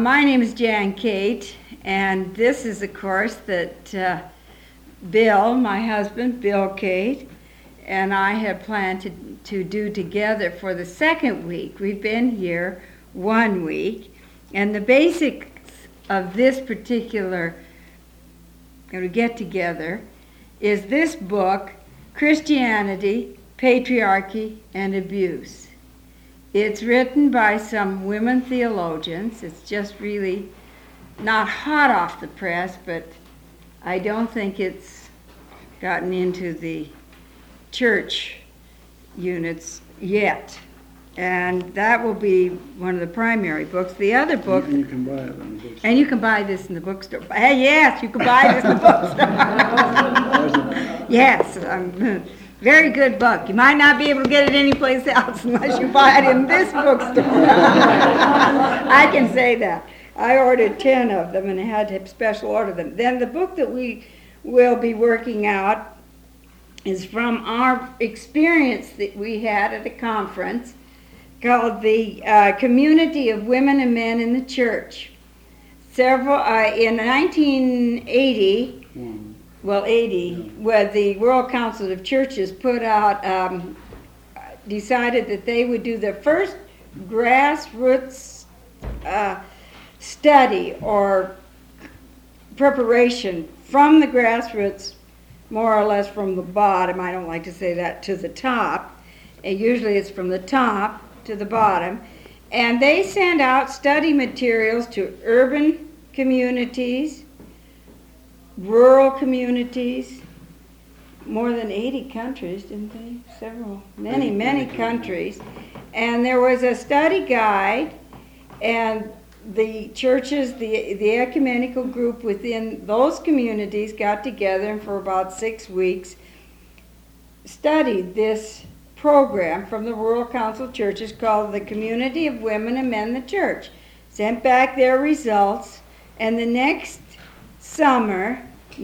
My name is Jan Kate, and this is a course that Bill, my husband, Bill Kate, and I have planned to do together for the second week. We've been here 1 week, and the basics of this particular get-together is this book, Christianity, Patriarchy, and Abuse. It's written by some women theologians. It's just really not hot off the press, but I don't think it's gotten into the church units yet. And that will be one of the primary books. The other book... And you can buy it in the bookstore. And you can buy this in the bookstore. Hey, yes, you can buy this in the bookstore. Yes, very good book. You might not be able to get it anyplace else unless you buy it in this bookstore. I can say that. I ordered 10 of them and I had to special order them. Then the book that we will be working out is from our experience that we had at a conference called the Community of Women and Men in the Church. In 1980, where the World Council of Churches put out, decided that they would do their first grassroots study or preparation from the grassroots, more or less from the bottom. I don't like to say that, to the top. And usually it's from the top to the bottom. And they send out study materials to urban communities, rural communities, more than 80 countries, didn't they? Many countries. And there was a study guide, and the churches, the ecumenical group within those communities got together and for about 6 weeks studied this program from the World Council of Churches called the Community of Women and Men in the Church. Sent back their results, and the next summer,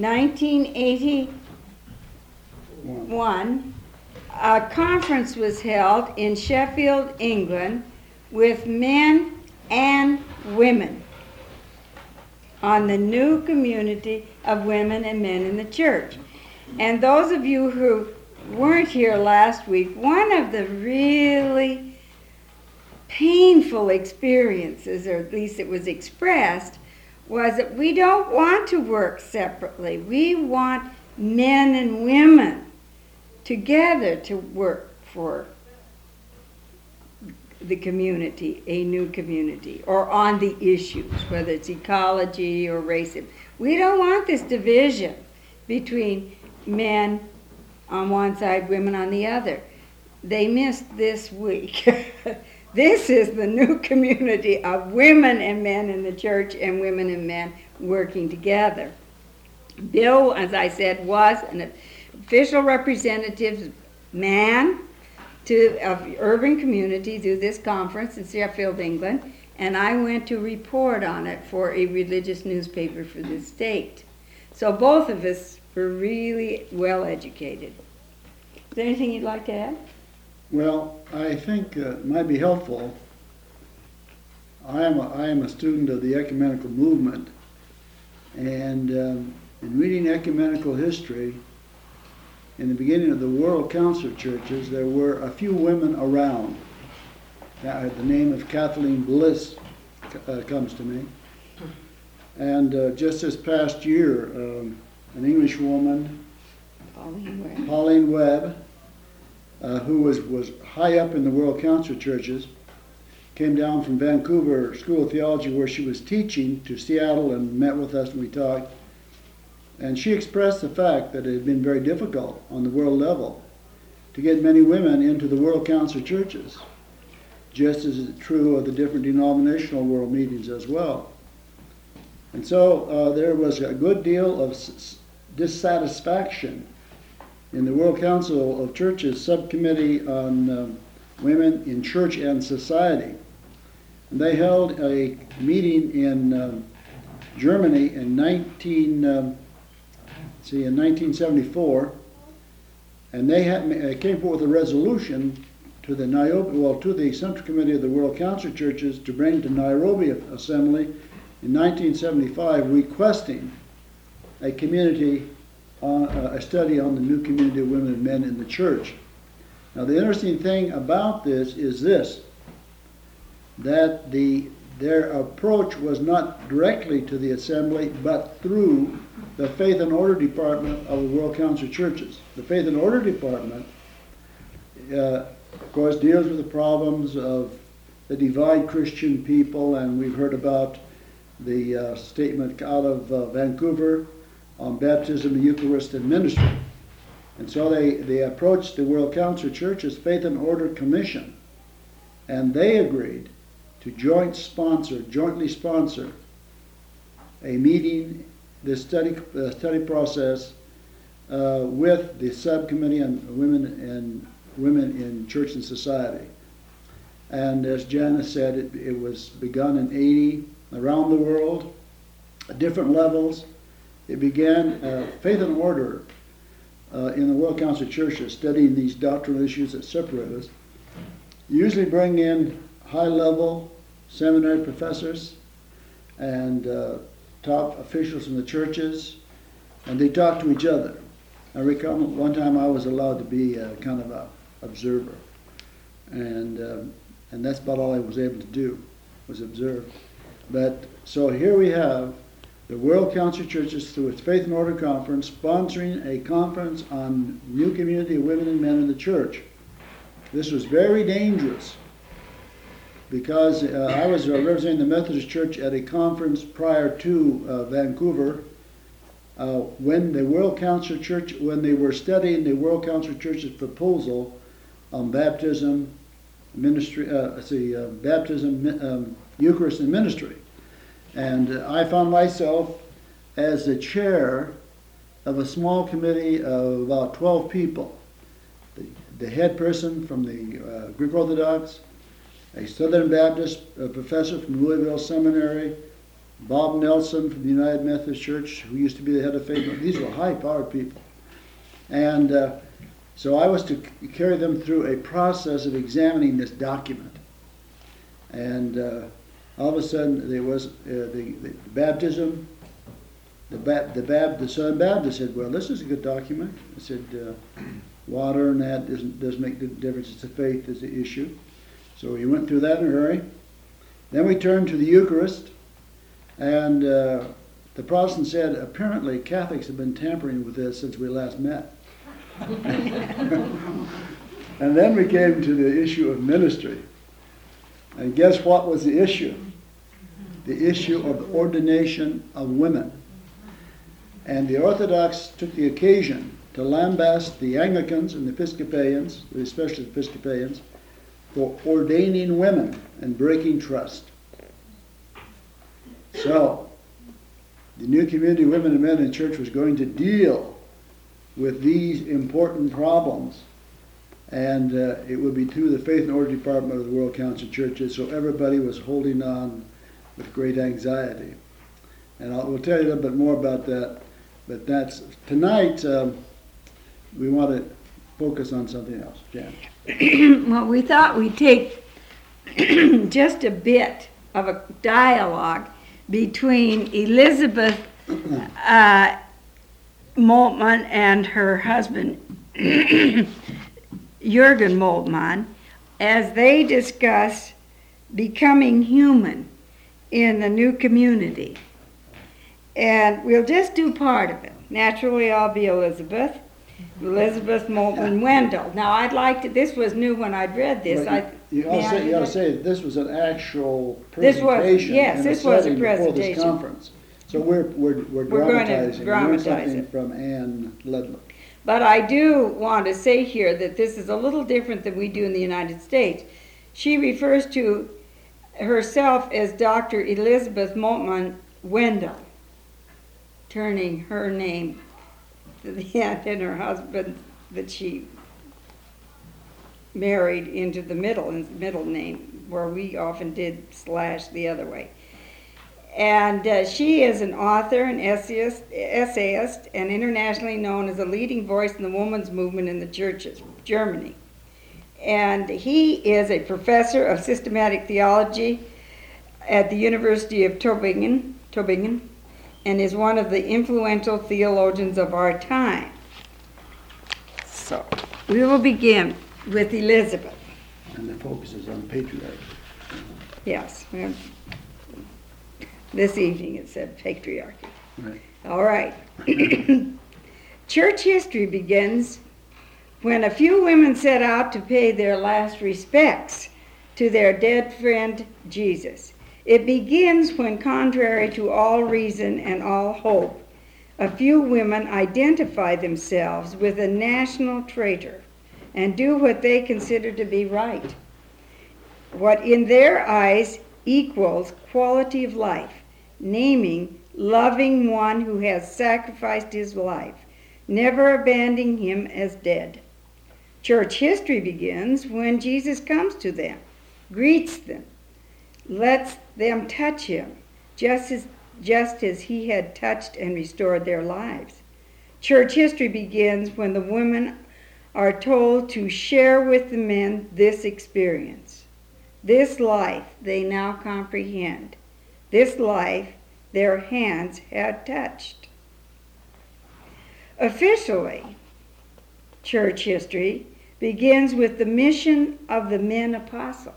1981, a conference was held in Sheffield, England, with men and women on the new community of women and men in the church. And those of you who weren't here last week, one of the really painful experiences, or at least it was expressed, was that we don't want to work separately. We want men and women together to work for the community, a new community, or on the issues, whether it's ecology or racism. We don't want this division between men on one side, women on the other. They missed this week. This is the new community of women and men in the church, and women and men working together. Bill, as I said, was an official representative man of urban community through this conference in Sheffield, England, and I went to report on it for a religious newspaper for the state. So both of us were really well educated. Is there anything you'd like to add? Well, I think it might be helpful. I am a student of the ecumenical movement, and in reading ecumenical history, in the beginning of the World Council of Churches, there were a few women around. The name of Kathleen Bliss comes to me. And just this past year, an English woman, Pauline Webb, who was high up in the World Council of Churches, came down from Vancouver School of Theology where she was teaching to Seattle and met with us and we talked. And she expressed the fact that it had been very difficult on the world level to get many women into the World Council of Churches, just as is true of the different denominational world meetings as well. And so there was a good deal of dissatisfaction in the World Council of Churches Subcommittee on Women in Church and Society. And they held a meeting in Germany in 1974, and they came forward with a resolution to the Central Committee of the World Council of Churches to bring to Nairobi Assembly in 1975 requesting a a study on the new community of women and men in the church. Now the interesting thing about this is this, that their approach was not directly to the assembly, but through the Faith and Order Department of the World Council of Churches. The Faith and Order Department, of course, deals with the problems of the divide Christian people, and we've heard about the statement out of Vancouver on baptism, the Eucharist, and ministry. And so they approached the World Council of Churches Faith and Order Commission, and they agreed to jointly sponsor a meeting, this study process with the subcommittee on women in church and society. And as Janice said, it was begun in 80 around the world at different levels. It began Faith and Order in the World Council of Churches, studying these doctrinal issues that separate us. Usually bring in high-level seminary professors and top officials from the churches, and they talk to each other. I recall one time I was allowed to be kind of an observer, and that's about all I was able to do, was observe. But so here we have the World Council of Churches, through its Faith and Order Conference, sponsoring a conference on new community of women and men in the church. This was very dangerous, because I was representing the Methodist Church at a conference prior to Vancouver, when the World Council of Church, when they were studying the World Council of Church's proposal on baptism, ministry, baptism, Eucharist, and ministry. And I found myself as the chair of a small committee of about 12 people. The head person from the Greek Orthodox, a Southern Baptist professor from Louisville Seminary, Bob Nelson from the United Methodist Church, who used to be the head of faith. These were high-powered people. And so I was to carry them through a process of examining this document. And all of a sudden, there was the baptism. The Southern Baptist said, well, this is a good document. I said, water and that doesn't make the difference. It's the faith is the issue. So we went through that in a hurry. Then we turned to the Eucharist, and the Protestant said, apparently Catholics have been tampering with this since we last met. And then we came to the issue of ministry. And guess what was the issue? The issue of ordination of women. And the Orthodox took the occasion to lambast the Anglicans and the Episcopalians, especially the Episcopalians, for ordaining women and breaking trust. So, the new community of women and men in church was going to deal with these important problems, and it would be through the Faith and Order Department of the World Council of Churches, so everybody was holding on with great anxiety. And we'll tell you a little bit more about that, but that's tonight. We want to focus on something else. Jan. Well, we thought we'd take just a bit of a dialogue between Elizabeth Moltmann and her husband, Jürgen Moltmann, as they discuss becoming human in the new community. And we'll just do part of it. Naturally, I'll be Elizabeth Moltmann Wendell. Now, I'd like to, this was new when I'd read this. You ought to say this was an actual presentation. This was a presentation. Before this conference. So we're dramatizing. Going to dramatize something it. From Anne Ludlow. But I do want to say here that this is a little different than we do in the United States. She refers to herself as Dr. Elizabeth Moltmann Wendell, turning her name to the end and her husband that she married into the middle name, where we often did / the other way. And she is an author, an essayist, and internationally known as a leading voice in the women's movement in the churches, Germany. And he is a professor of systematic theology at the University of Tübingen, and is one of the influential theologians of our time. So, we will begin with Elizabeth. And the focus is on patriarchy. Yes, this evening it said patriarchy. Right. All right. Church history begins when a few women set out to pay their last respects to their dead friend Jesus. It begins when, contrary to all reason and all hope, a few women identify themselves with a national traitor and do what they consider to be right, what in their eyes equals quality of life, naming loving one who has sacrificed his life, never abandoning him as dead. Church history begins when Jesus comes to them, greets them, lets them touch him, just as he had touched and restored their lives. Church history begins when the women are told to share with the men this experience. This life they now comprehend. This life their hands had touched. Officially, church history begins with the mission of the men apostles.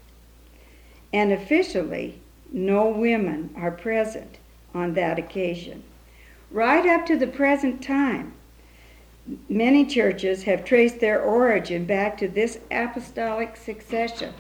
And officially, no women are present on that occasion. Right up to the present time, many churches have traced their origin back to this apostolic succession.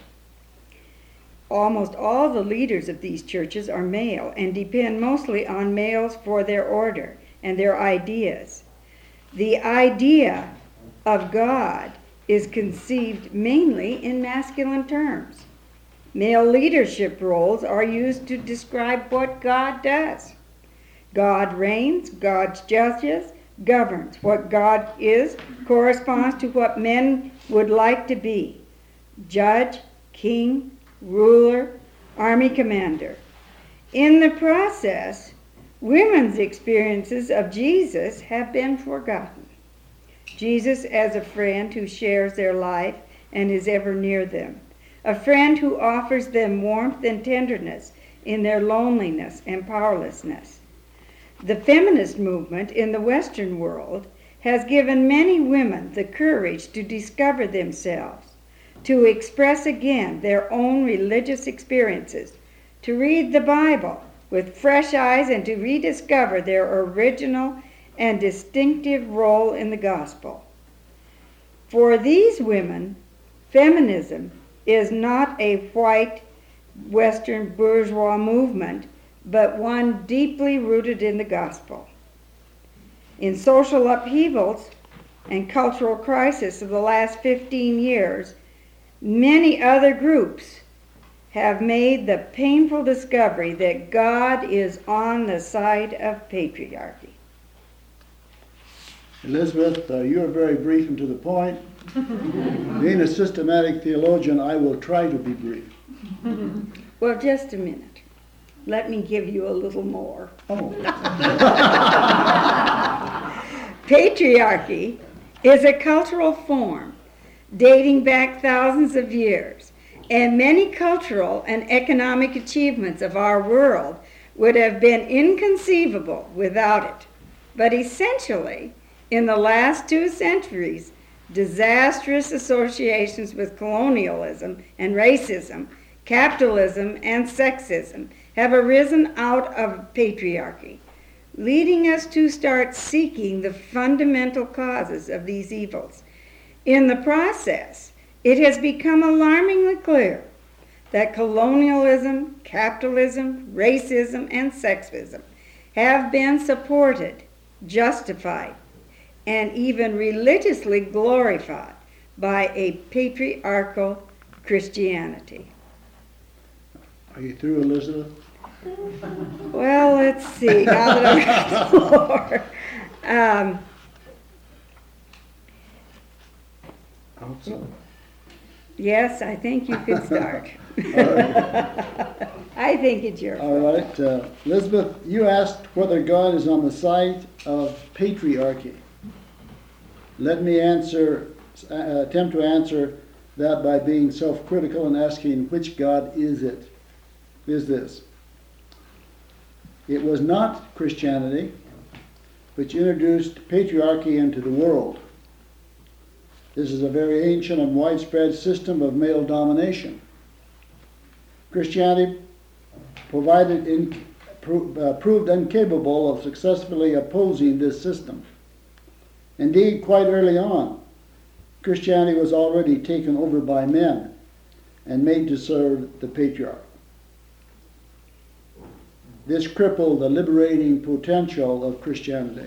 Almost all the leaders of these churches are male and depend mostly on males for their order and their ideas. The idea of God is conceived mainly in masculine terms. Male leadership roles are used to describe what God does. God reigns, God judges, governs. What God is corresponds to what men would like to be: judge, king, ruler, army commander. In the process, women's experiences of Jesus have been forgotten. Jesus as a friend who shares their life and is ever near them. A friend who offers them warmth and tenderness in their loneliness and powerlessness. The feminist movement in the Western world has given many women the courage to discover themselves, to express again their own religious experiences, to read the Bible with fresh eyes and to rediscover their original and distinctive role in the gospel. For these women, feminism is not a white Western bourgeois movement, but one deeply rooted in the gospel. In social upheavals and cultural crisis of the last 15 years, many other groups have made the painful discovery that God is on the side of patriarchy. Elizabeth, you are very brief and to the point. Being a systematic theologian, I will try to be brief. Well, just a minute. Let me give you a little more. Oh. Patriarchy is a cultural form dating back thousands of years, and many cultural and economic achievements of our world would have been inconceivable without it. But essentially, in the last 2 centuries, disastrous associations with colonialism and racism, capitalism and sexism have arisen out of patriarchy, leading us to start seeking the fundamental causes of these evils. In the process, it has become alarmingly clear that colonialism, capitalism, racism, and sexism have been supported, justified, and even religiously glorified by a patriarchal Christianity. Are you through, Elizabeth? Well, let's see. Now that I've got the floor. I hope so. Yes, I think you could start. Right. I think it's your All fault. right. Elizabeth, you asked whether God is on the side of patriarchy. Let me attempt to answer that by being self-critical and asking, which God is it? is this. It was not Christianity which introduced patriarchy into the world. This is a very ancient and widespread system of male domination. Christianity proved incapable of successfully opposing this system. Indeed, quite early on, Christianity was already taken over by men and made to serve the patriarch. This crippled the liberating potential of Christianity.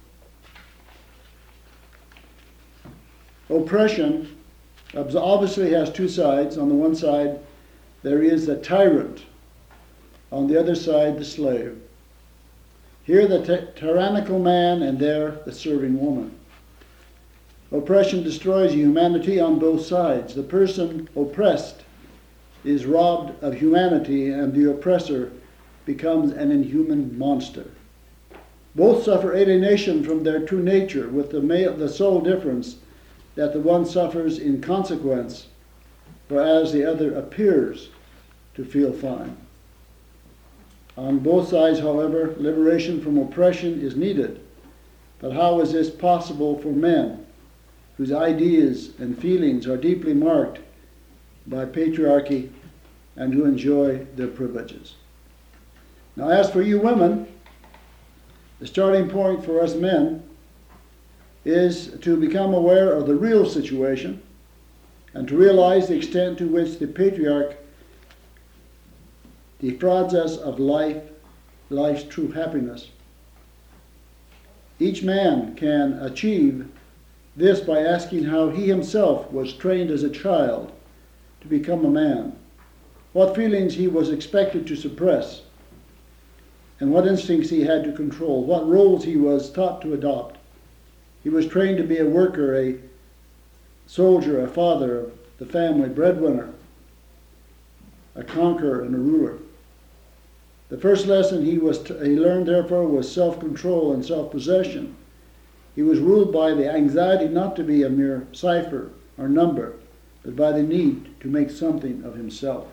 Oppression obviously has two sides. On the one side, there is the tyrant. On the other side, the slave. Here, the tyrannical man, and there, the serving woman. Oppression destroys humanity on both sides. The person oppressed is robbed of humanity, and the oppressor becomes an inhuman monster. Both suffer alienation from their true nature, with the sole difference that the one suffers in consequence, whereas the other appears to feel fine. On both sides, however, liberation from oppression is needed. But how is this possible for men whose ideas and feelings are deeply marked by patriarchy and who enjoy their privileges? Now, as for you women, the starting point for us men is to become aware of the real situation and to realize the extent to which the patriarch defrauds us of life's true happiness. Each man can achieve this by asking how he himself was trained as a child to become a man, what feelings he was expected to suppress, and what instincts he had to control, what roles he was taught to adopt. He was trained to be a worker, a soldier, a father of the family, breadwinner, a conqueror, and a ruler. The first lesson he learned, therefore, was self-control and self-possession. He was ruled by the anxiety not to be a mere cipher or number, but by the need to make something of himself.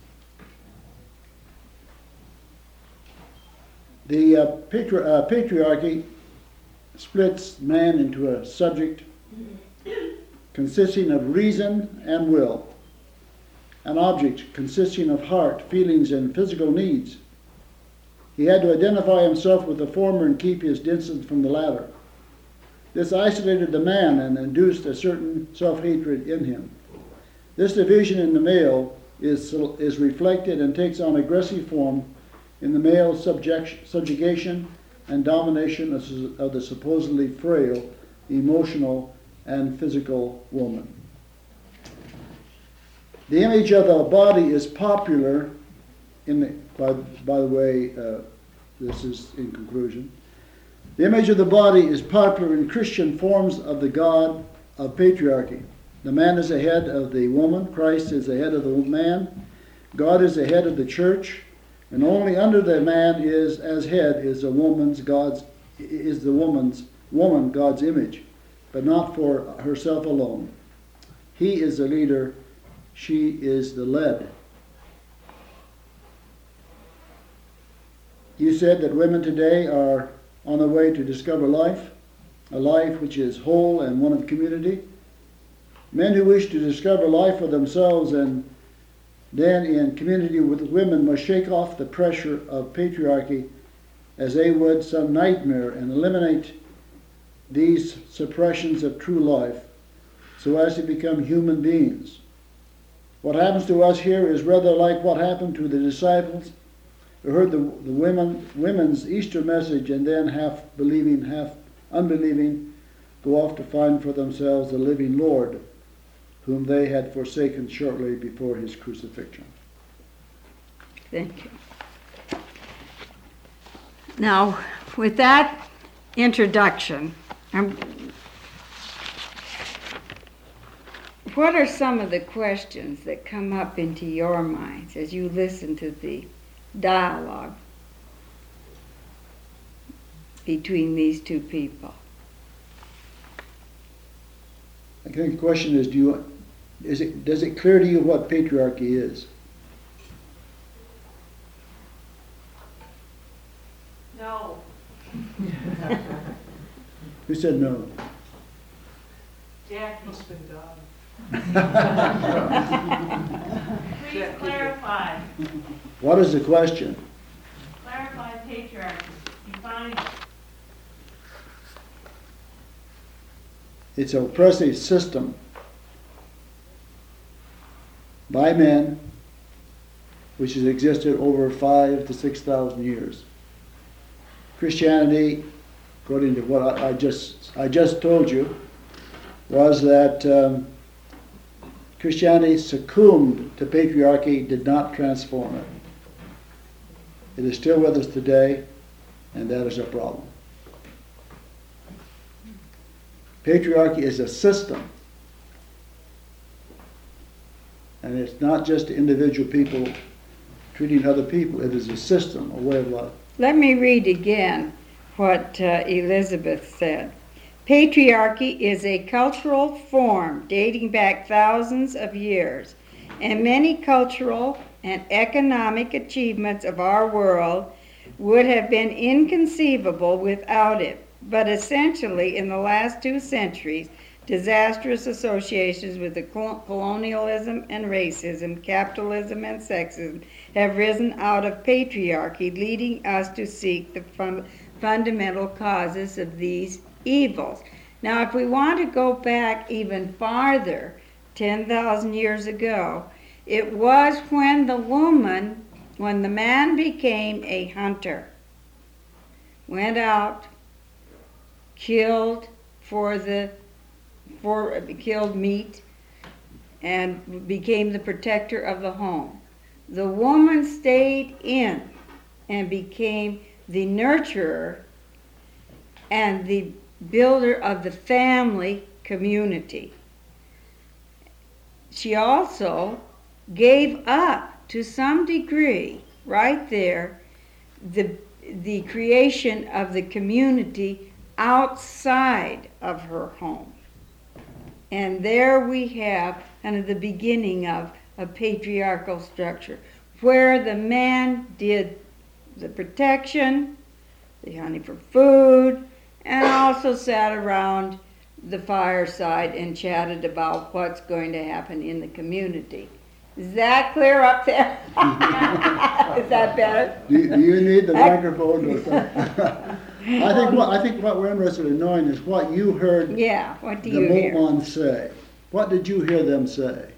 The patriarchy splits man into a subject consisting of reason and will, an object consisting of heart, feelings, and physical needs. He had to identify himself with the former and keep his distance from the latter. This isolated the man and induced a certain self-hatred in him. This division in the male is reflected and takes on aggressive form in the male subjugation and domination of the supposedly frail, emotional, and physical woman. The image of the body is popular by the way, this is in conclusion. The image of the body is popular in Christian forms of the God of patriarchy. The man is the head of the woman, Christ is the head of the man, God is the head of the church, and only under the man is as head is the woman's God's image, but not for herself alone. He is the leader, she is the led. You said that women today are on the way to discover life, a life which is whole and one of community. Men who wish to discover life for themselves and then in community with women must shake off the pressure of patriarchy as they would some nightmare and eliminate these suppressions of true life so as to become human beings. What happens to us here is rather like what happened to the disciples who heard the women's Easter message and then half believing, half unbelieving, go off to find for themselves the living Lord, whom they had forsaken shortly before his crucifixion. Thank you. Now, with that introduction, what are some of the questions that come up into your minds as you listen to the dialogue between these two people? I think the question is, does it clear to you what patriarchy is? No. Who said no? Jackie's been done. Please Jackie. clarify. What is the question? Clarify patriarchy. Define it. It's an oppressive system by men which has existed over 5,000 to 6,000 years. Christianity, according to what I just told you, was that Christianity succumbed to patriarchy, did not transform it. It is still with us today, and that is a problem. Patriarchy is a system, and it's not just individual people treating other people. It is a system, a way of life. Let me read again what Elizabeth said. Patriarchy is a cultural form dating back thousands of years, and many cultural and economic achievements of our world would have been inconceivable without it. But essentially, in the last 2 centuries, disastrous associations with the colonialism and racism, capitalism and sexism have risen out of patriarchy, leading us to seek the fundamental causes of these evils. Now, if we want to go back even farther, 10,000 years ago, it was when the man became a hunter, went out, killed killed meat, and became the protector of the home. The woman stayed in and became the nurturer and the builder of the family community. She also gave up to some degree, right there, the creation of the community outside of her home. And there we have kind of the beginning of a patriarchal structure, where the man did the protection, the hunting for food, and also sat around the fireside and chatted about what's going to happen in the community. Is that clear up there? Is that better? Do you need the microphone or something? I think what we're interested in knowing is what you heard Yeah, what do the you hear? Mohmand say. What did you hear them say?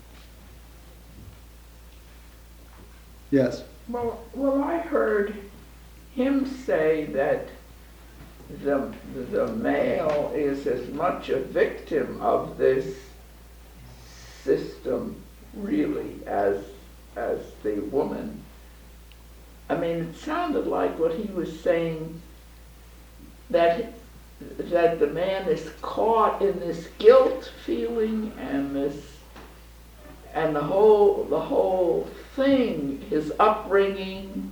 Yes. Well, I heard him say that the male is as much a victim of this system, really, as the woman. I mean, it sounded like what he was saying, that the man is caught in this guilt feeling and the whole thing, his upbringing,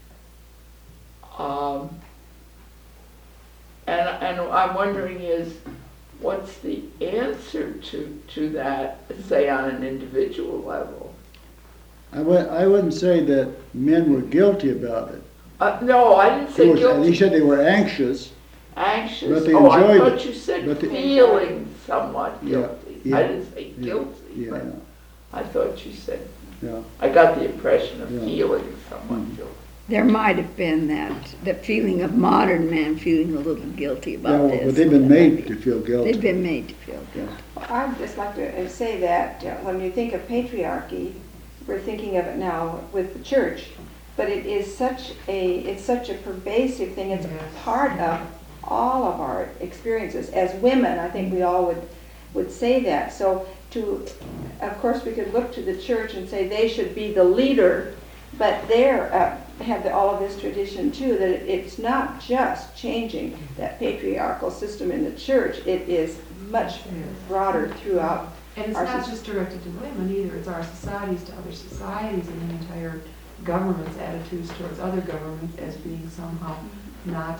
and I'm wondering what's the answer to that, say on an individual level? I wouldn't say that men were guilty about it. No, I didn't say guilty. You said they were anxious. Anxious. But they Oh, I enjoyed thought it. you said But they- feeling somewhat Yeah, guilty. yeah, I didn't say guilty, Yeah, but I thought you said, yeah. I got the impression of Yeah. feeling somewhat Mhm. guilty. There might have been the feeling of modern man feeling a little guilty about this. But they've been made to feel guilty. They've been made to feel guilty. I'd just like to say that when you think of patriarchy, we're thinking of it now with the church, but it's such a pervasive thing. It's part of all of our experiences as women. I think we all would say that. So of course, we could look to the church and say they should be the leader, but they're have all of this tradition too, that it's not just changing that patriarchal system in the church. It is much broader throughout. And it's our not soc- just directed to women either, it's our societies to other societies and the entire government's attitudes towards other governments as being somehow not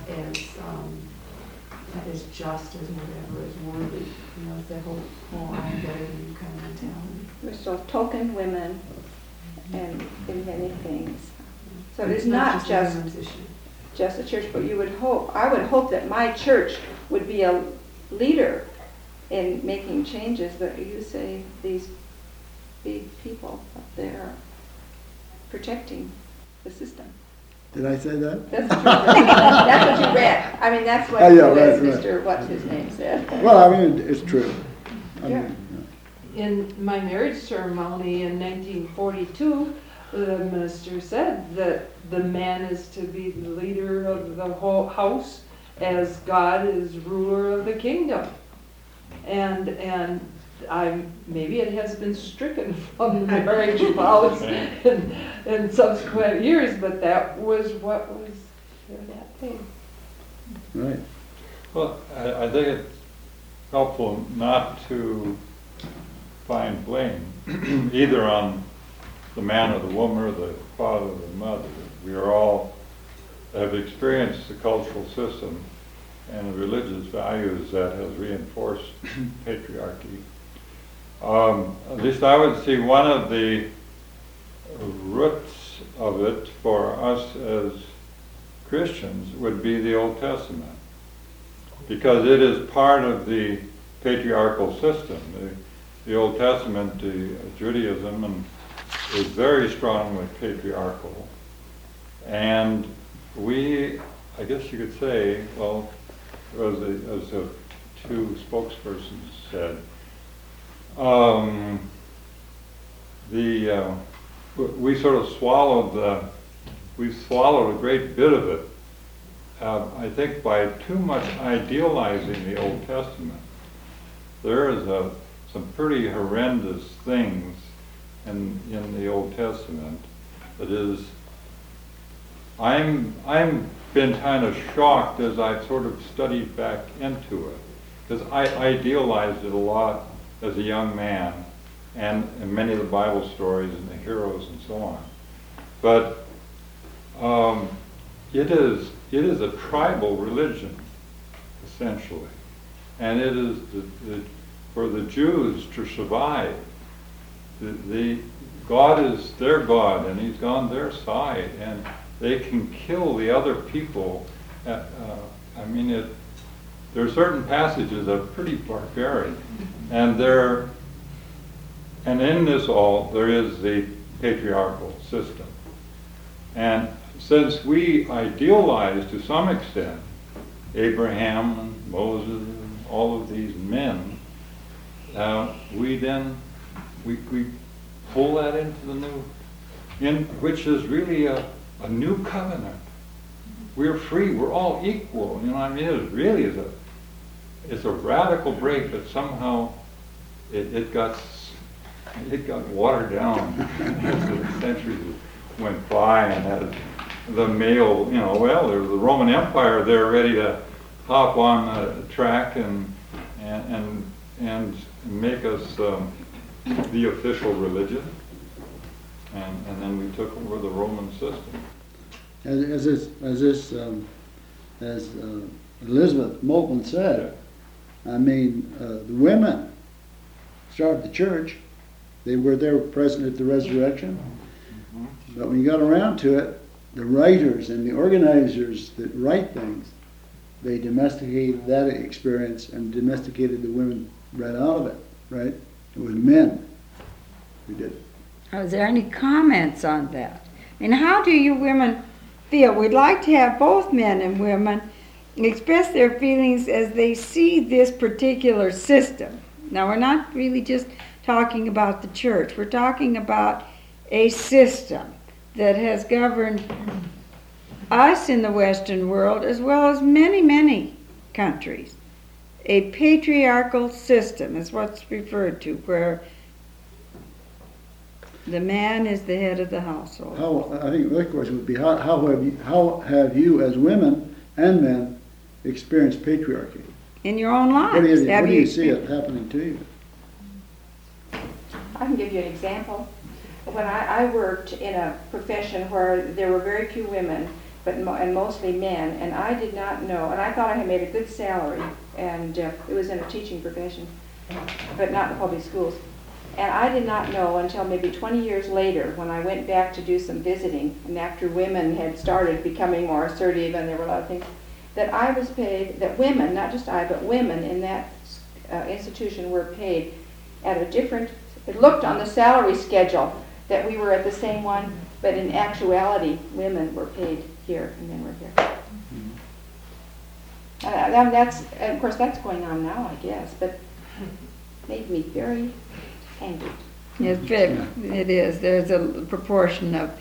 as just as whatever is worthy. You know, it's that whole I'm better than you kind of mentality. We're still token women and in many things. So It's it's not a just women's issue. just a church, but I would hope that my church would be a leader in making changes, but you say these big people up there protecting the system. Did I say that? That's what you read. That's what you read. I mean, that's what Oh, yeah, right, Mr. What's his name said. Well, I mean, it's true. I Yeah. mean, In my marriage ceremony in 1942, the minister said that the man is to be the leader of the whole house as God is ruler of the kingdom. And maybe it has been stricken from the marriage vows in subsequent years, but that was what was there that day. right. Well, I think it's helpful not to find blame either on the man or the woman or the father or the mother. We are all have experienced the cultural system and the religious values that has reinforced patriarchy. At least I would see one of the roots of it for us as Christians would be the Old Testament, because it is part of the patriarchal system. The Old Testament, Judaism, is very strongly patriarchal, and we, I guess you could say, well, as the two spokespersons said, we sort of swallowed a great bit of it, I think by too much idealizing the Old Testament. There is some pretty horrendous things in the Old Testament that is, I'm been kind of shocked as I've sort of studied back into it, because I idealized it a lot as a young man, and many of the Bible stories and the heroes and so on. But it is a tribal religion, essentially, and it is for the Jews to survive. God is their God, and He's on their side, and they can kill the other people. There are certain passages that are pretty barbaric, and in this all there is the patriarchal system. And since we idealize to some extent Abraham and Moses and all of these men, we pull that into the new, which is really a new covenant. We're free. We're all equal. You know what I mean? It really is it's a radical break, but somehow it got watered down as the centuries went by, and as the male, there was the Roman Empire there ready to hop on the track and make us the official religion, and then we took over the Roman system. As Elizabeth Moulton said, I mean, the women started the church. They were there present at the resurrection. But when you got around to it, the writers and the organizers that write things, they domesticated that experience and domesticated the women right out of it, right? It was men who did it. Is there any comments on that? And how do you women feel? We'd like to have both men and women express their feelings as they see this particular system. Now, we're not really just talking about the church. We're talking about a system that has governed us in the Western world as well as many, many countries. A patriarchal system is what's referred to, where the man is the head of the household. I think the question would be, how have you as women and men experienced patriarchy? In your own lives. What do you see experienced- it happening to you? I can give you an example. When I worked in a profession where there were very few women, and mostly men, and I did not know, and I thought I had made a good salary, and it was in a teaching profession, but not in public schools. And I did not know until maybe 20 years later, when I went back to do some visiting, and after women had started becoming more assertive and there were a lot of things, that I was paid, that women, not just I, but women in that institution were paid at a different, it looked on the salary schedule that we were at the same one, but in actuality, women were paid here and men were here. And of course, that's going on now, I guess, but made me very angry. Yes, it is. There's a proportion of,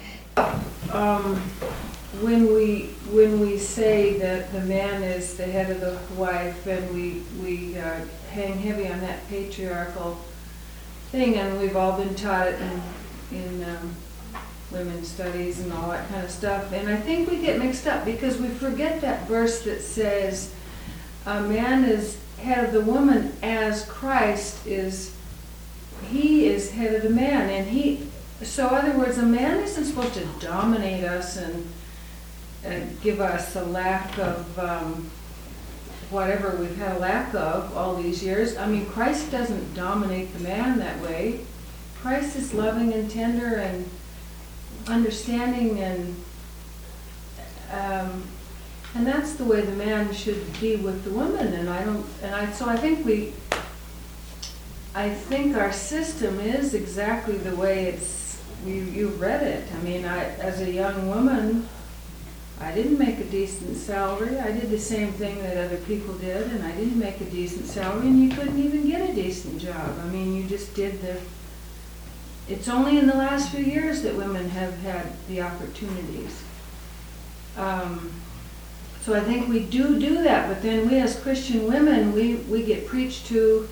When we say that the man is the head of the wife, and we hang heavy on that patriarchal thing, and we've all been taught it in women's studies and all that kind of stuff, and I think we get mixed up because we forget that verse that says a man is head of the woman as Christ is, he is head of the man, and so in other words, a man isn't supposed to dominate us and give us a lack of whatever we've had a lack of all these years. I mean, Christ doesn't dominate the man that way. Christ is loving and tender and understanding, and that's the way the man should be with the woman. So I think our system is exactly the way you've read it. I mean, as a young woman, I didn't make a decent salary. I did the same thing that other people did, and I didn't make a decent salary, and you couldn't even get a decent job. I mean, you just did it's only in the last few years that women have had the opportunities. So I think we do that, but then we as Christian women, we get preached to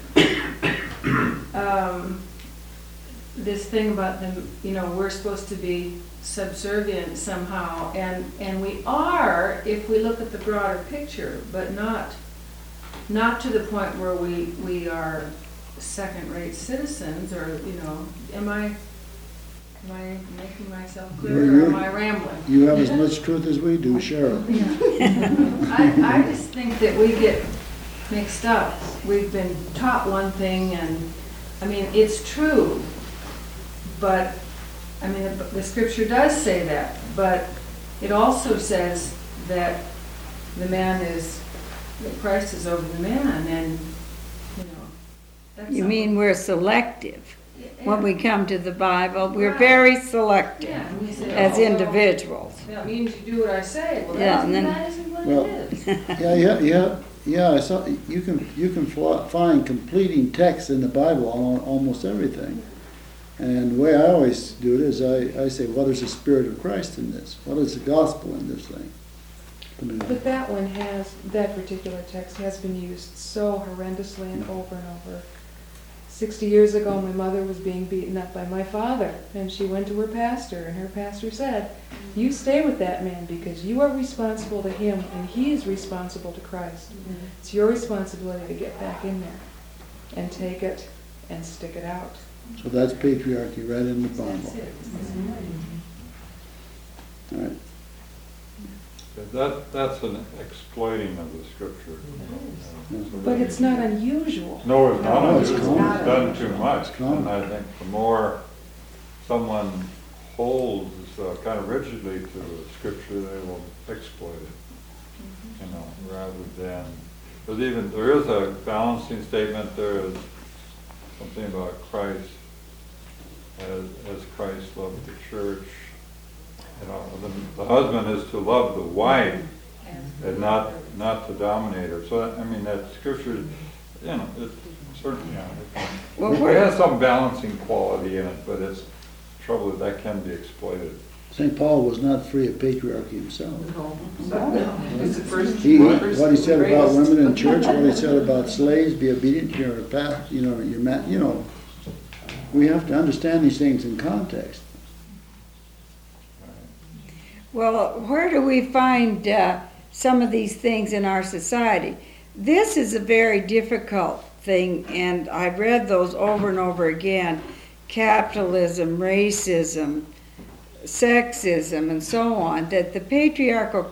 this thing about them, we're supposed to be subservient somehow, and we are if we look at the broader picture, but not to the point where we are second-rate citizens, or am I making myself clear, or am I rambling? You have as much truth as we do, Cheryl. I just think that we get mixed up. We've been taught one thing, and I mean, it's true, but I mean, the scripture does say that, but it also says that that Christ is over the man, and that's you something. mean we're selective. Yeah. When we come to the Bible, we're Right. very selective Yeah, and we say, as "Oh, individuals. that means you do what I say." Well, Yeah, and then- that isn't what Well, it is. Yeah. You can find completing text in the Bible on almost everything. And the way I always do it is I say, what is the Spirit of Christ in this? What is the gospel in this thing? But that particular text has been used so horrendously and over. 60 years ago, my mother was being beaten up by my father, and she went to her pastor, and her pastor said, "You stay with that man because you are responsible to him, and he is responsible to Christ. It's your responsibility to get back in there and take it and stick it out." So that's patriarchy right in the That's Bible. it. All right. That's an exploiting of the scripture. But it's not unusual. No, it's not No, it's unusual. common. It's done too much. It's common. And I think the more someone holds kind of rigidly to the scripture, they will exploit it. Rather than, there is a balancing statement. There is something about Christ as Christ loved the church. The husband is to love the wife and not to dominate her. So that scripture, it's certainly, it has some balancing quality in it, but it's trouble that can be exploited. St. Paul was not free of patriarchy himself. It's the first- What he said about women in church, what he said about slaves, be obedient to your past, your man, we have to understand these things in context. Well, where do we find some of these things in our society? This is a very difficult thing, and I've read those over and over again. Capitalism, racism, sexism, and so on, that the patriarchal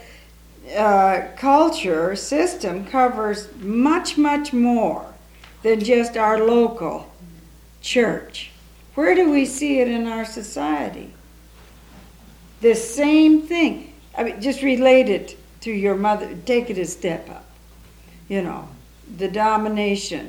culture system covers much, much more than just our local church. Where do we see it in our society? The same thing. I mean, just relate it to your mother. Take it a step up. You know, the domination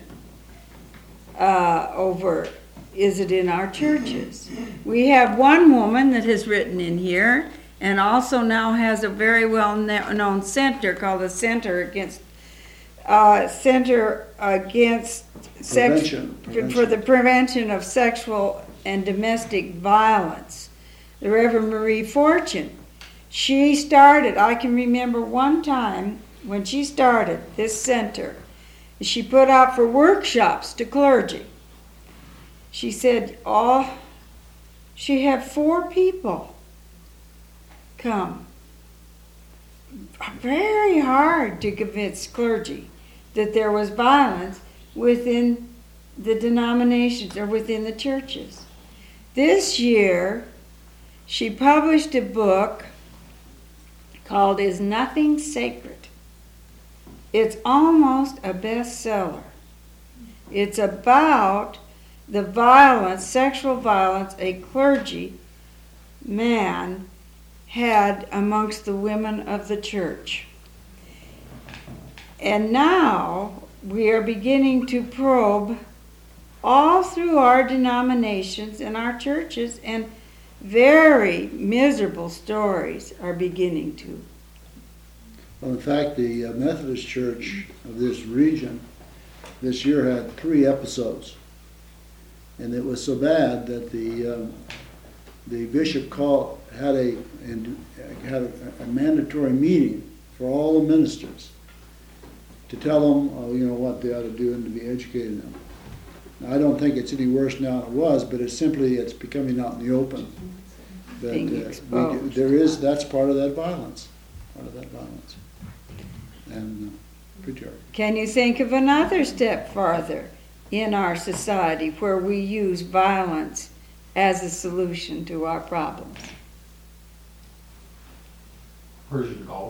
over, is it in our churches? We have one woman that has written in here and also now has a very well-known center called the Center Against Prevention. for the prevention of sexual and domestic violence. The Reverend Marie Fortune. She started, I can remember one time when she started this center, she put out for workshops to clergy. She said, she had 4 people come. Very hard to convince clergy that there was violence within the denominations or within the churches. This year, she published a book called Is Nothing Sacred? It's almost a bestseller. It's about the violence, sexual violence, a clergy man had amongst the women of the church. And now we are beginning to probe all through our denominations and our churches, and very miserable stories are beginning to. Well, in fact, the Methodist Church of this region this year had 3 episodes. And it was so bad that the bishop had a mandatory meeting for all the ministers to tell them, what they ought to do and to be educating them. Now, I don't think it's any worse now than it was, but it's becoming out in the open. But Being exposed. that's part of that violence. And patriarchy. Can you think of another step farther in our society where we use violence as a solution to our problems? Persian Gulf.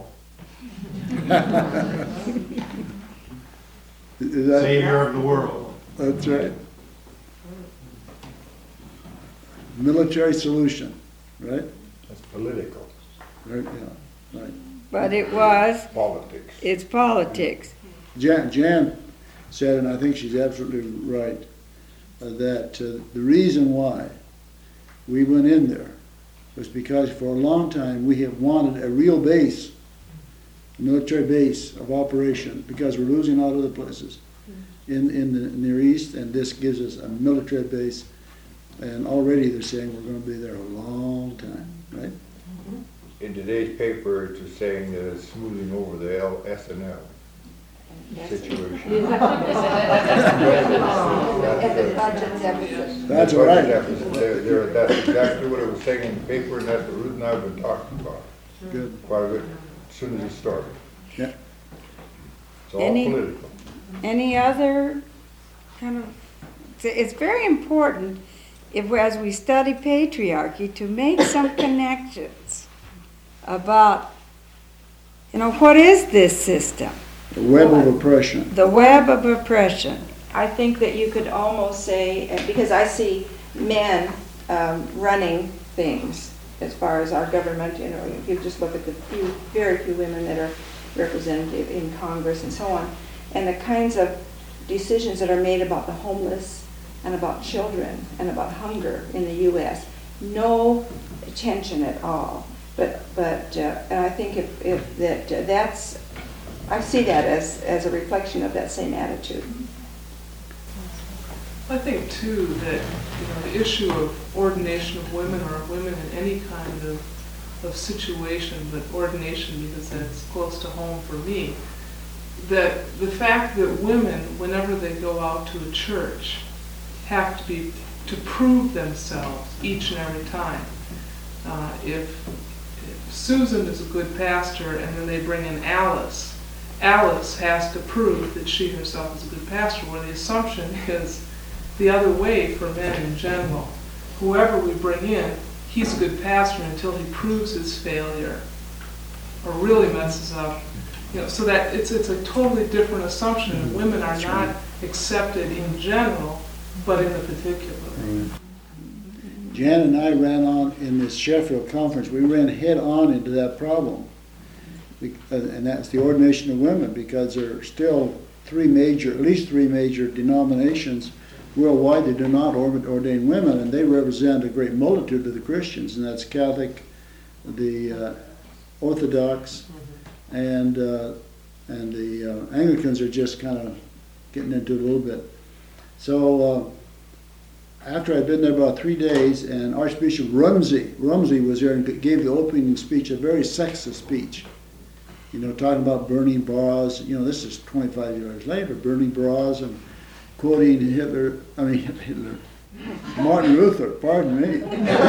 Is that- Savior of the world. That's right. Military solution, right? That's political. Right, yeah, right. But Politics. it's politics. Jan said, and I think she's absolutely right, that the reason why we went in there was because for a long time we have wanted a real base, military base of operation, because we're losing out other places in the Near East, and this gives us a military base, and already they're saying we're going to be there a long time, right? In today's paper, it's just saying that it's smoothing over the S&L situation. And the budget deficit. That's The budget right. deficit, that's exactly what it was saying in the paper, and that's what Ruth and I have been talking about Good. quite a bit as soon as it started. Yeah. It's all Any- political. Any other kind of, it's very important as we study patriarchy to make some connections about, what is this system? The web of oppression. The web of oppression. I think that you could almost say, because I see men running things as far as our government, if you just look at the very few women that are represented in Congress and so on, and the kinds of decisions that are made about the homeless and about children and about hunger in the U.S. No attention at all. But and I think that's, I see that as a reflection of that same attitude. I think too that the issue of ordination of women or of women in any kind of situation, but ordination because that's close to home for me, that the fact that women, whenever they go out to a church, have to prove themselves each and every time. If Susan is a good pastor and then they bring in Alice has to prove that she herself is a good pastor, where the assumption is the other way for men in general. Whoever we bring in, he's a good pastor until he proves his failure or really messes up. So that it's a totally different assumption, and women are not accepted in general But in the particular. Jan and I ran on, in this Sheffield conference, we ran head on into that problem. And that's the ordination of women, because there are still at least three major denominations worldwide that do not ordain women, and they represent a great multitude of the Christians, and that's Catholic, the Orthodox, and the Anglicans are just kind of getting into it a little bit. So after I'd been there about 3 days, and Archbishop Rumsey was there and gave the opening speech, a very sexist speech. You know, talking about burning bras. You know, this is 25 years later, burning bras and quoting Martin Luther, pardon me.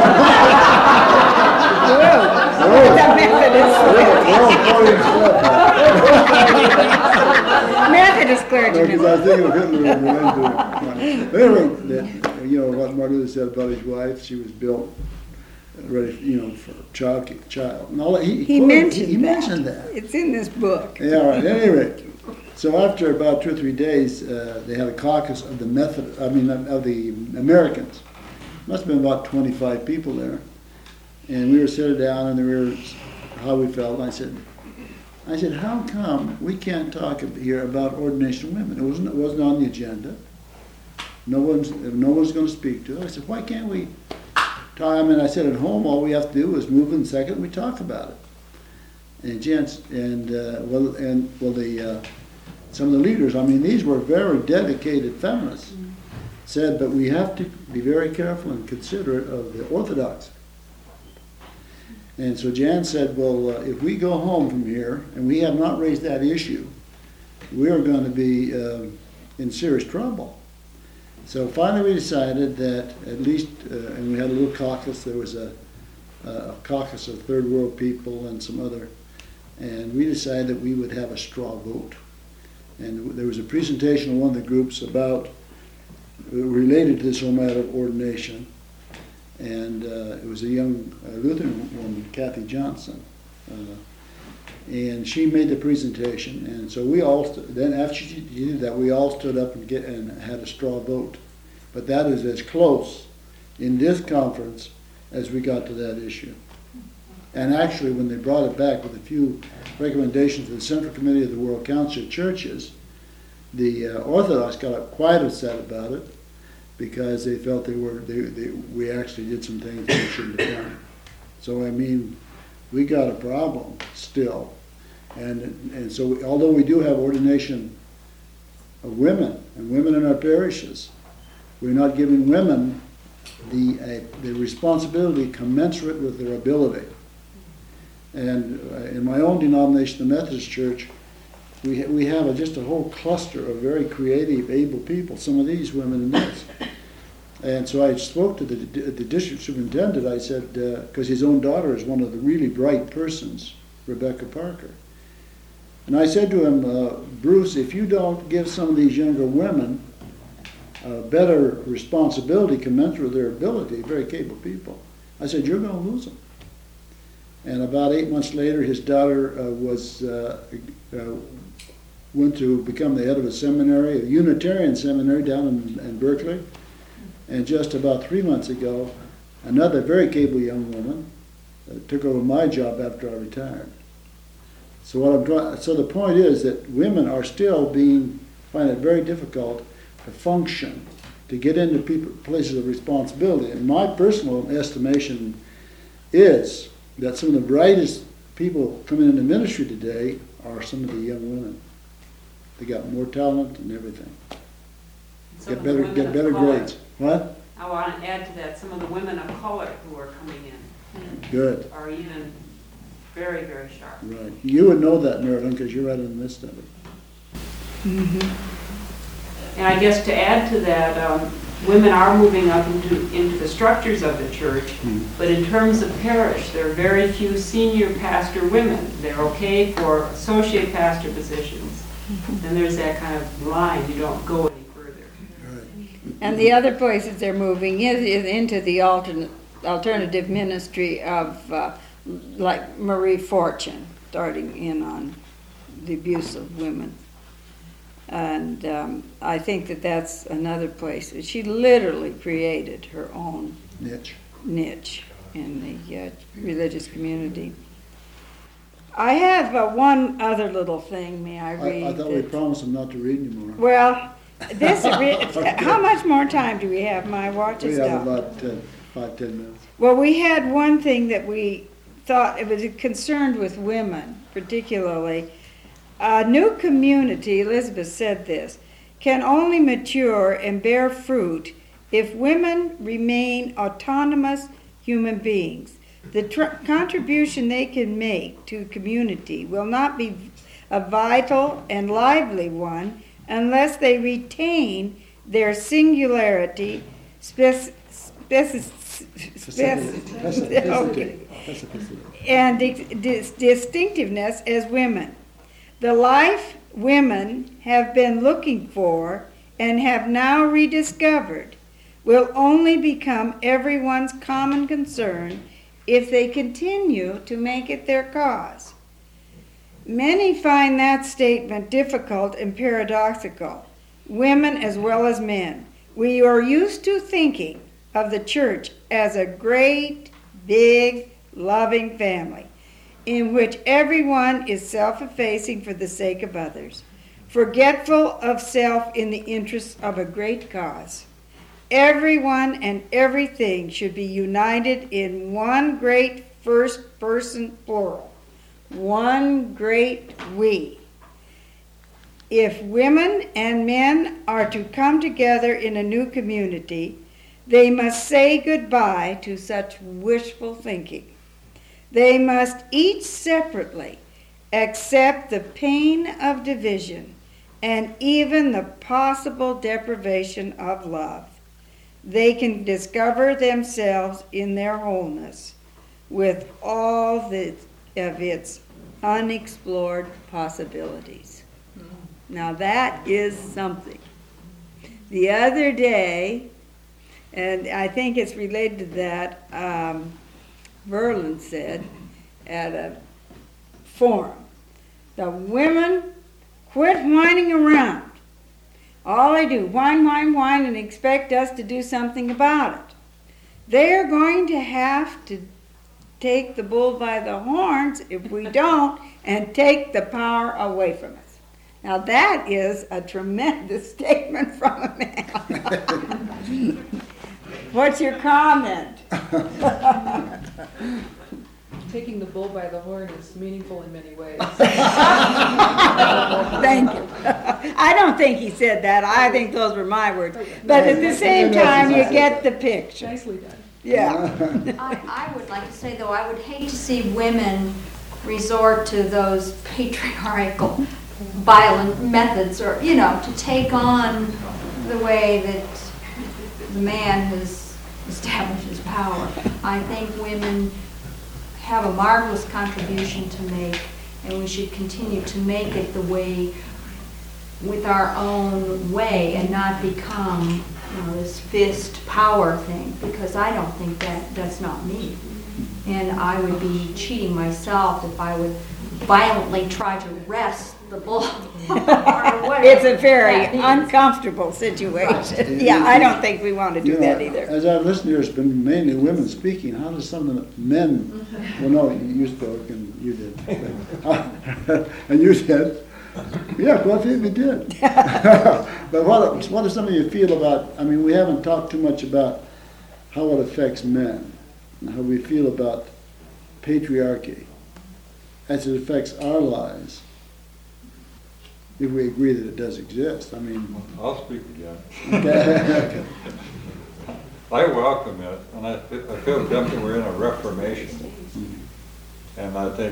Methodist clergyman. Because I was thinking of Hitler and but anyway, you know what Martin Luther said about his wife. She was built ready, for child. And all that. He mentioned that. It's in this book. Yeah, right. At any rate, so after about 2 or 3 days, they had a caucus of the Americans. Must have been about 25 people there, and we were sitting down, and we were how we felt. And I said, how come we can't talk here about ordination of women? It wasn't on the agenda. No one's going to speak to it. I said, why can't we talk? I mean, I said, at home, all we have to do is move in second, and we talk about it. And some of the leaders, I mean, these were very dedicated feminists, said, but we have to be very careful and considerate of the Orthodox. And so Jan said, well, if we go home from here and we have not raised that issue, we are going to be in serious trouble. So finally we decided that at least, and we had a little caucus, there was a caucus of third world people and some other, and we decided that we would have a straw vote. And there was a presentation of one of the groups about, related to this whole matter of ordination, and it was a young Lutheran woman, Kathy Johnson, and she made the presentation, and so we all, then after she did that, we all stood up and had a straw vote. But that is as close in this conference as we got to that issue. And actually, when they brought it back with a few recommendations to the Central Committee of the World Council of Churches, the Orthodox got quite upset about it because they felt we actually did some things that we shouldn't have done. So I mean, we got a problem still, and so although we do have ordination of women and women in our parishes, we're not giving women the responsibility commensurate with their ability. And in my own denomination, the Methodist Church, we have just a whole cluster of very creative, able people, some of these women in this. And so I spoke to the district superintendent. I said, because his own daughter is one of the really bright persons, Rebecca Parker. And I said to him, Bruce, if you don't give some of these younger women better responsibility commensurate with their ability, very capable people, I said, you're going to lose them. And about 8 months later, his daughter went to become the head of a seminary, a Unitarian seminary down in Berkeley. And just about 3 months ago, another very capable young woman took over my job after I retired. So the point is that women are still find it very difficult to function, to get into places of responsibility. And my personal estimation is that some of the brightest people coming into ministry today are some of the young women. They got more talent and everything. Get better grades. What? I want to add to that, some of the women of color who are coming in Good. are even very, very sharp. Right. You would know that, Marilyn, because you're right in the midst of it. Mm-hmm. And I guess to add to that, women are moving up into the structures of the church, but in terms of parish, there are very few senior pastor women. They're okay for associate pastor positions. Then there's that kind of line, you don't go any further. And the other places they're moving is into the alternative ministry of like Marie Fortune, starting in on the abuse of women. And I think that that's another place. She literally created her own niche in the religious community. I have one other little thing, may I read? I thought we promised them not to read anymore. Well, how much more time do we have? My watch We is have down. about 5-10 minutes. Well, we had one thing that we thought, it was concerned with women particularly. A new community, Elizabeth said this, can only mature and bear fruit if women remain autonomous human beings. The contribution they can make to community will not be a vital and lively one unless they retain their singularity, and distinctiveness as women. The life women have been looking for and have now rediscovered will only become everyone's common concern if they continue to make it their cause. Many find that statement difficult and paradoxical, women as well as men. We are used to thinking of the church as a great, big, loving family in which everyone is self-effacing for the sake of others, forgetful of self in the interests of a great cause. Everyone and everything should be united in one great first person plural, one great we. If women and men are to come together in a new community, they must say goodbye to such wishful thinking. They must each separately accept the pain of division and even the possible deprivation of love. They can discover themselves in their wholeness with all of its unexplored possibilities. Now that is something. The other day, and I think it's related to that, Verlin said at a forum, the women quit whining around. All they do, whine, whine, whine, and expect us to do something about it. They're going to have to take the bull by the horns if we don't, and take the power away from us. Now that is a tremendous statement from a man. What's your comment? Taking the bull by the horn is meaningful in many ways. Thank you. I don't think he said that. I think those were my words. But at the same time, you get the picture. Nicely done. Yeah. I would like to say, though, I would hate to see women resort to those patriarchal, violent methods, or, to take on the way that the man has established his power. I think women have a marvelous contribution to make, and we should continue to make it the way, with our own way, and not become this fist power thing, because I don't think that's not me. And I would be cheating myself if I would violently try to wrest the bull. It's a very uncomfortable situation. Yeah, I don't think we want to do that either. As I've listened here, it's been mainly women speaking. How does some of the men, well, no, you spoke and you did. And you said, yeah, well, I think we did. But what does some of you feel about, we haven't talked too much about how it affects men, and how we feel about patriarchy as it affects our lives, if we agree that it does exist. I'll speak again. Okay. I welcome it, and I feel definitely we're in a reformation. And I think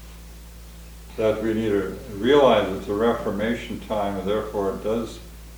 that we need to realize it's a reformation time, and therefore it does,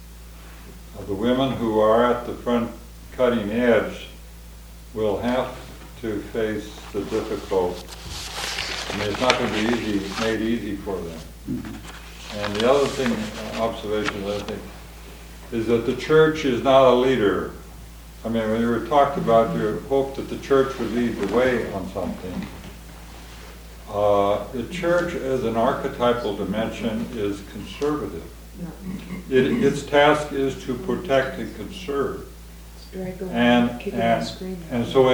the women who are at the front cutting edge will have to face the difficult. It's not going to be made easy for them. And the other thing, observation that I think, is that the church is not a leader. When you were talked about your hope that the church would lead the way on something, the church as an archetypal dimension is conservative. its task is to protect and conserve. Drag over, And, kick it and and, scream. and so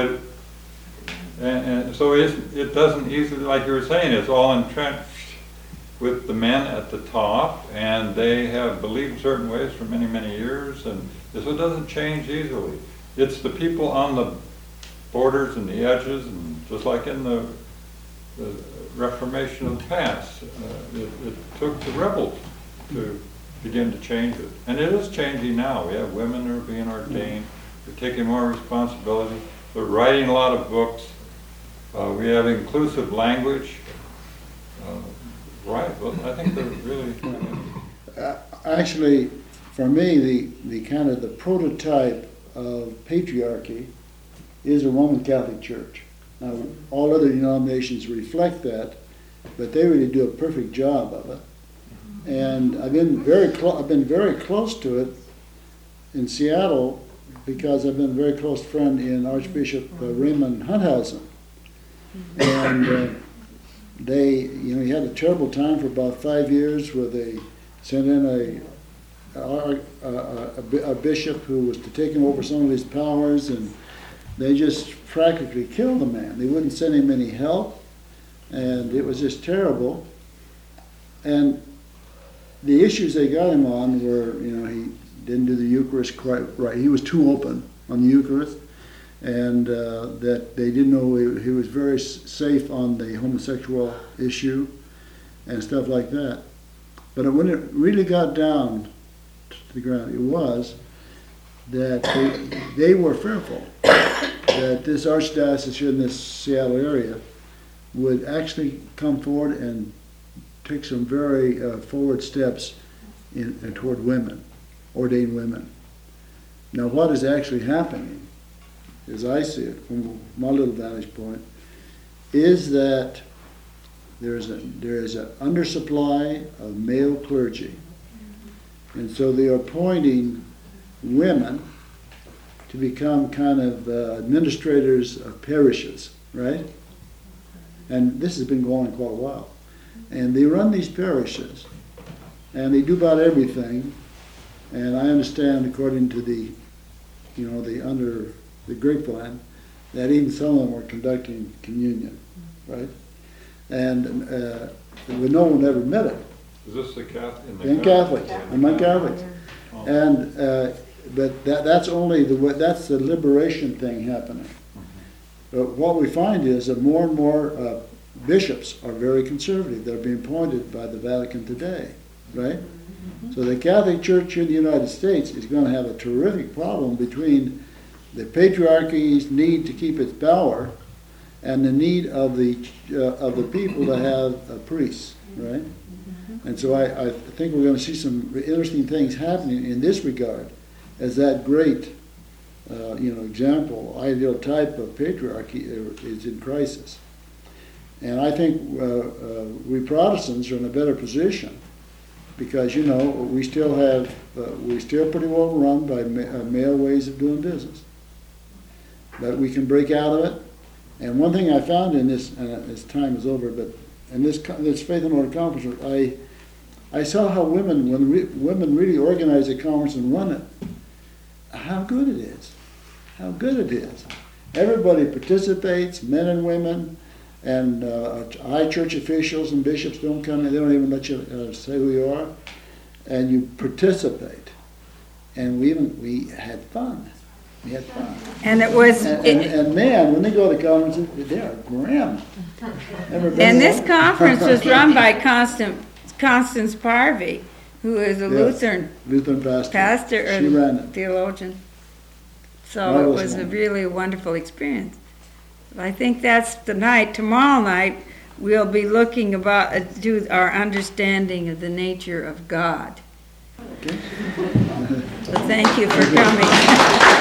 it doesn't easily, like you were saying, it's all entrenched with the men at the top, and they have believed certain ways for many, many years, and so it doesn't change easily. It's the people on the borders and the edges, and just like in the Reformation of the past, it took the rebels to begin to change it. And it is changing now. We have women who are being ordained, they're taking more responsibility, they're writing a lot of books. We have inclusive language. Right, well, I think they're really... Actually, for me, the kind of the prototype of patriarchy is a Roman Catholic Church. Now, all other denominations reflect that, but they really do a perfect job of it. And I've been very close to it in Seattle because I've been a very close friend in Archbishop Raymond Hunthausen. And he had a terrible time for about 5 years where they sent in a bishop who was taking over some of his powers, and they just practically killed the man. They wouldn't send him any help, and it was just terrible. And the issues they got him on were, he didn't do the Eucharist quite right. He was too open on the Eucharist, and that they didn't know he was very safe on the homosexual issue and stuff like that. But when it really got down to the ground, it was that they were fearful that this archdiocese here in this Seattle area would actually come forward and take some very forward steps toward women, ordained women. Now, what is actually happening, as I see it from my little vantage point, is that there is an undersupply of male clergy, and so they are appointing women to become kind of administrators of parishes, right? And this has been going on quite a while. And they run these parishes, and they do about everything. And I understand, according to the grapevine, that even some of them were conducting communion, right? And no one ever met it. Is this the Catholic? In Catholics, among Catholics. Oh. And but that's the liberation thing happening. But what we find is that more and more bishops are very conservative. They're being appointed by the Vatican today, right? So the Catholic Church in the United States is going to have a terrific problem between the patriarchy's need to keep its power and the need of the people to have priests, right? And so I think we're going to see some interesting things happening in this regard, as that great, example, ideal type of patriarchy is in crisis. And I think we Protestants are in a better position because, we're still pretty well run by male ways of doing business. But we can break out of it. And one thing I found in this time is over, but in this Faith and Order Conference, I saw how women really organize a conference and run it, how good it is. How good it is. Everybody participates, men and women, and high church officials and bishops don't come in. They don't even let you say who you are. And you participate. And we had fun. We had fun. And it was... And man, when they go to conferences, they are grim. And this conference was run by Constance Parvey, who is a Lutheran pastor She ran it. theologian. So it was a really wonderful experience. I think that's the night. Tomorrow night, we'll be looking to our understanding of the nature of God. Okay. So thank you for coming.